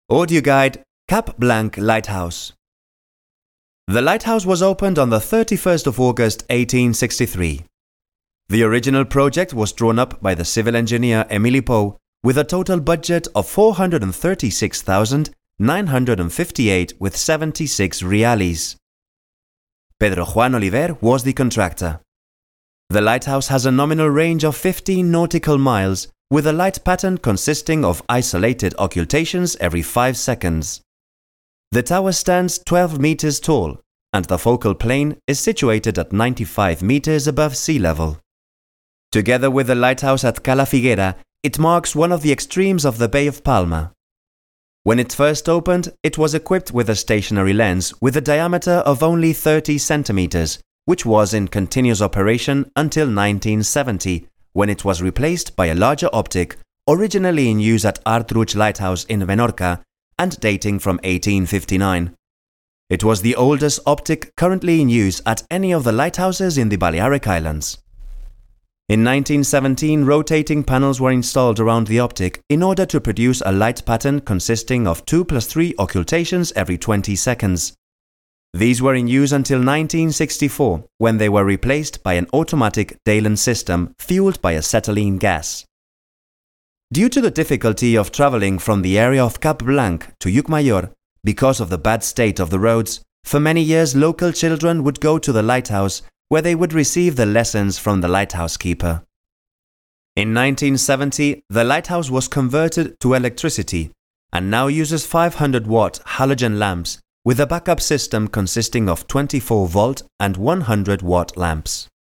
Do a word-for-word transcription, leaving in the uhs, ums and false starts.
Audio Guide Cap Blanc Lighthouse. The lighthouse was opened on the thirty-first of August eighteen sixty-three. The original project was drawn up by the civil engineer Émile Pou with a total budget of four hundred thirty-six thousand nine hundred fifty-eight with seventy-six reales. Pedro Juan Oliver was the contractor. The lighthouse has a nominal range of fifteen nautical miles with a light pattern consisting of isolated occultations every five seconds. The tower stands twelve meters tall and the focal plane is situated at ninety-five meters above sea level. Together with the lighthouse at Cala Figuera, it marks one of the extremes of the Bay of Palma. When it first opened, it was equipped with a stationary lens with a diameter of only thirty centimeters, which was in continuous operation until nineteen seventy, when it was replaced by a larger optic, originally in use at Artruch Lighthouse in Menorca and dating from eighteen fifty-nine. It was the oldest optic currently in use at any of the lighthouses in the Balearic Islands. In nineteen seventeen, rotating panels were installed around the optic in order to produce a light pattern consisting of two plus three occultations every twenty seconds. These were in use until nineteen sixty-four, when they were replaced by an automatic Dalen system fueled by acetylene gas. Due to the difficulty of traveling from the area of Cap Blanc to Llucmajor because of the bad state of the roads, for many years local children would go to the lighthouse where they would receive the lessons from the lighthouse keeper. In nineteen seventy, the lighthouse was converted to electricity and now uses five hundred watt halogen lamps with a backup system consisting of twenty-four volt and one hundred watt lamps.